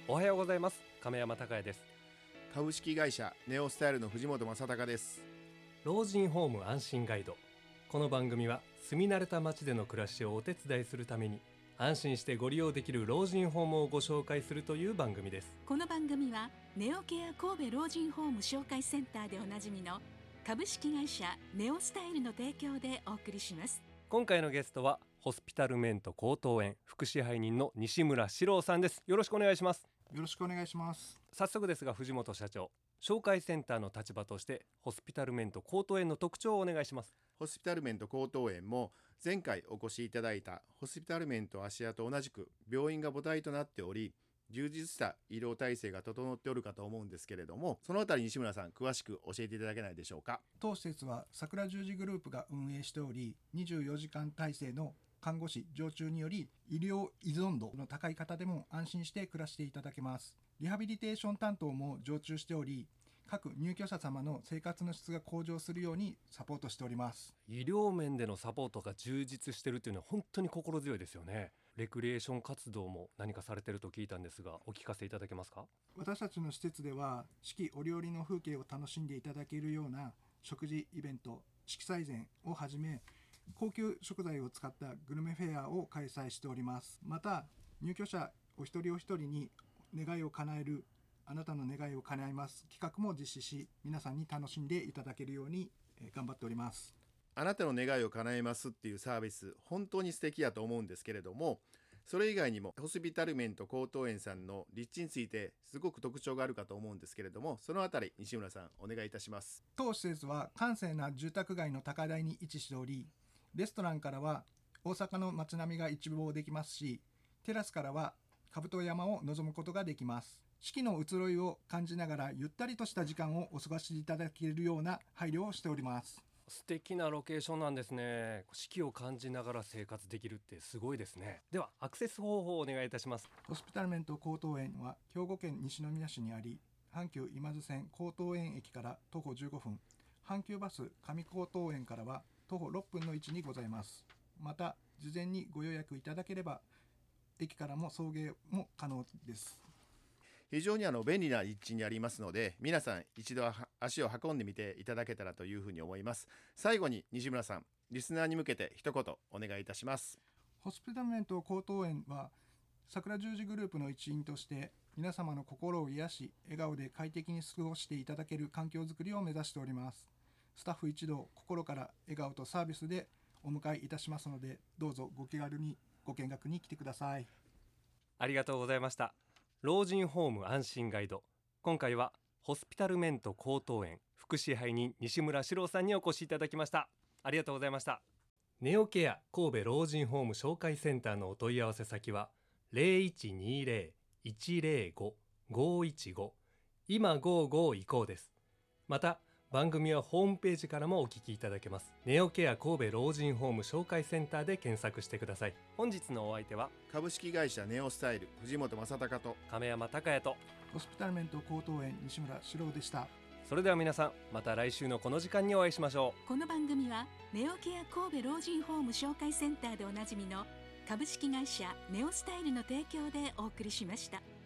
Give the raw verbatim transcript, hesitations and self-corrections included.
おはようございます。亀山孝也です。 株式会社ネオスタイルの藤本正孝です。 老人ホーム安心ガイド。この番組は住み慣れた街での暮らしをお手伝いするために安心してご利用できる老人ホームをご紹介するという番組です。 この番組はネオケア神戸老人ホーム紹介センターでおなじみの株式会社ネオスタイルの提供でお送りします。 今回のゲストはホスピタルメント高等園副支配人の西村史郎さんです。よろしくお願いします。 よろしくお願いします。 早速ですが藤本社長、紹介センターの立場としてホスピタルメント高等園の特徴をお願いします。 ホスピタルメント高等園も前回お越しいただいたホスピタルメント芦屋と同じく病院が母体となっており、充実した医療体制が整っておるかと思うんですけれども、そのあたり西村さん詳しく教えていただけないでしょうか。 当施設は桜十字グループが運営しており、にじゅうよじかん体制の看護師常駐により医療依存度の高い方でも安心して暮らしていただけます。リハビリテーション担当も常駐しており、各入居者様の生活の質が向上するようにサポートしております。 医療面でのサポートが充実しているというのは本当に心強いですよね。レクリエーション活動も何かされていると聞いたんですが、お聞かせいただけますか。 私たちの施設では四季折々の風景を楽しんでいただけるような食事イベント、色彩膳をはじめ高級食材を使ったグルメフェアを開催しております。また入居者お一人お一人に願いを叶えるあなたの願いを叶えます企画も実施し、皆さんに楽しんでいただけるように頑張っております。 あなたの願いを叶えますっていうサービス、本当に素敵やと思うんですけれども、それ以外にもホスピタルメント高等園さんの立地についてすごく特徴があるかと思うんですけれども、そのあたり西村さんお願いいたします。 当施設は閑静な住宅街の高台に位置しており、レストランからは大阪の街並みが一望できますし、テラスからは兜山を望むことができます。四季の移ろいを感じながらゆったりとした時間をお過ごしいただけるような配慮をしております。 素敵なロケーションなんですね。四季を感じながら生活できるってすごいですね。ではアクセス方法をお願いいたします。 ホスピタルメント高等園は兵庫県西宮市にあり、阪急今津線高等園駅から徒歩じゅうごふん、阪急バス上高等園からは徒歩ろっぷんの位置にございます。また事前にご予約いただければ駅からも送迎も可能です。 非常にあの便利な立地にありますので、皆さん一度足を運んでみていただけたらというふうに思います。最後に西村さん、リスナーに向けて一言お願いいたします。 ホスピタルメント高等園は桜十字グループの一員として皆様の心を癒し、笑顔で快適に過ごしていただける環境づくりを目指しております。スタッフ一同心から笑顔とサービスでお迎えいたしますので、どうぞご気軽にご見学に来てください。 ありがとうございました。老人ホーム安心ガイド、今回はホスピタルメント高等園副支配人西村史郎さんにお越しいただきました。ありがとうございました。ネオケア神戸老人ホーム紹介センターのお問い合わせ先は ゼロいちにゼロ いちゼロご ごいちご 今ごじゅうご移行です。また番組はホームページからもお聞きいただけます。ネオケア神戸老人ホーム紹介センターで検索してください。本日のお相手は株式会社ネオスタイル藤本正孝と亀山孝也とホスピタルメント高等園西村史郎でした。 それでは皆さん、また来週のこの時間にお会いしましょう。 この番組はネオケア神戸老人ホーム紹介センターでおなじみの株式会社ネオスタイルの提供でお送りしました。